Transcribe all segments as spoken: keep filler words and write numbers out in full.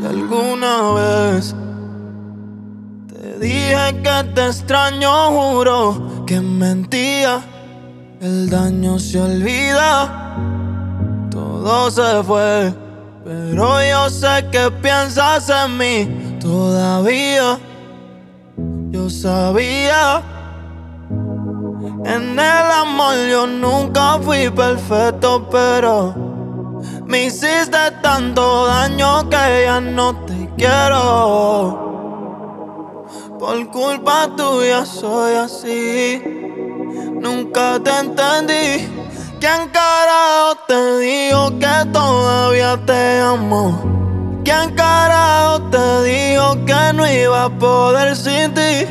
Alguna vez te dije que te extraño, juro que mentía. El daño se olvida, todo se fue, pero yo sé que piensas en mí todavía. Yo sabía, en el amor yo nunca fui perfecto, pero me hiciste tanto daño que ya no te quiero. Por culpa tuya soy así. Nunca te entendí. ¿Quién carajo te dijo que todavía te amo? ¿Quién carajo te dijo que no iba a poder sin ti?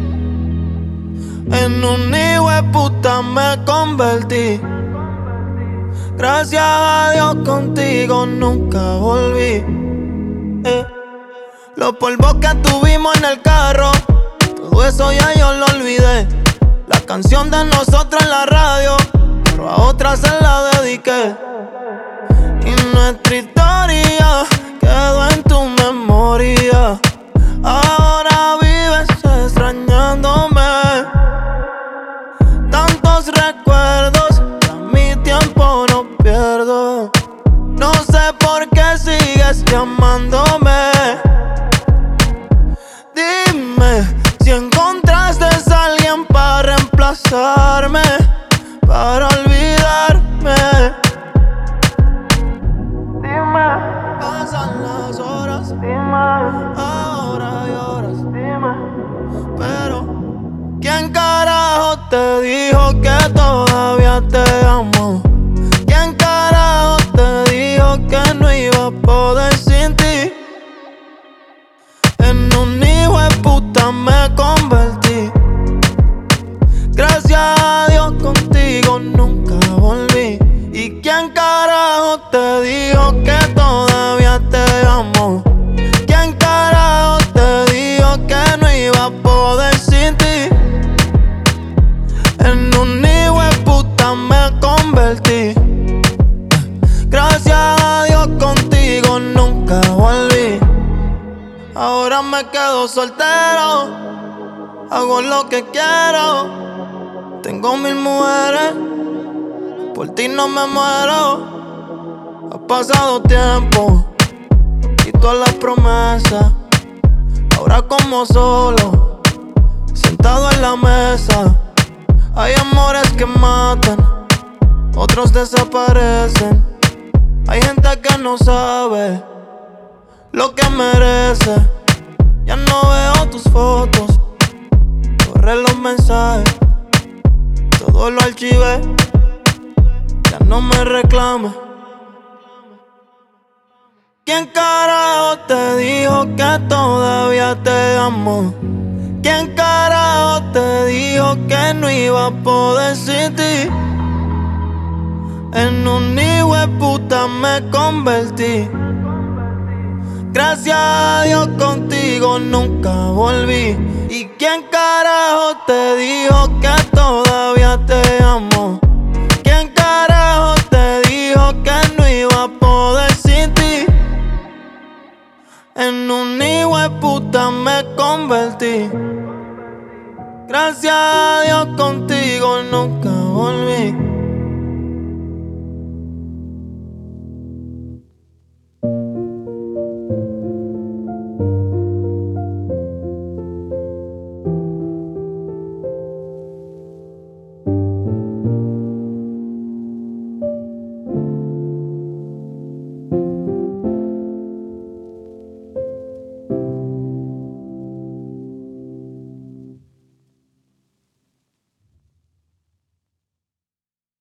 En un hijo de puta me convertí. Gracias a Dios contigo nunca volví. eh. Los polvos que tuvimos en el carro, todo eso ya yo lo olvidé. La canción de nosotros en la radio, pero a otra se la dediqué. Y nuestra historia quedó en tu memoria. Ahora vives extrañándome. Tantos recuerdos, a mi tiempo no pierdo. No sé por qué sigues llamándome. Dime si encontraste a alguien para reemplazarme, para olvidarme. Dime, pasan las horas, dime, ahora lloras, dime. Pero ¿quién carajo te dijo que todavía te amo? ¿Quién carajo te dijo que no iba a poder sin ti? En un hijo de puta me convertí. Gracias a Dios contigo nunca volví. ¿Y quién carajo te dijo que todavía te amo? ¿Quién carajo te dijo que no iba a poder sin ti? En un hijo de puta me convertí. Gracias a Dios contigo nunca volví. Ahora me quedo soltero, hago lo que quiero. Tengo mil mujeres, por ti no me muero. Ha pasado tiempo y todas las promesas. Ahora como solo, sentado en la mesa. Hay amores que matan, otros desaparecen. Hay gente que no sabe lo que merece. Ya no veo tus fotos, borré los mensajes, todo lo archivé. Ya no me reclames. ¿Quién carajo te dijo que todavía te amo? ¿Quién carajo te dijo que no iba a poder sin ti? En un hijo de puta me convertí. Gracias a Dios contigo nunca volví. ¿Y quién carajo te dijo que todavía te amo? ¿Quién carajo te dijo que no iba a poder sin ti? En un hijo de puta me convertí. Gracias a Dios contigo nunca volví.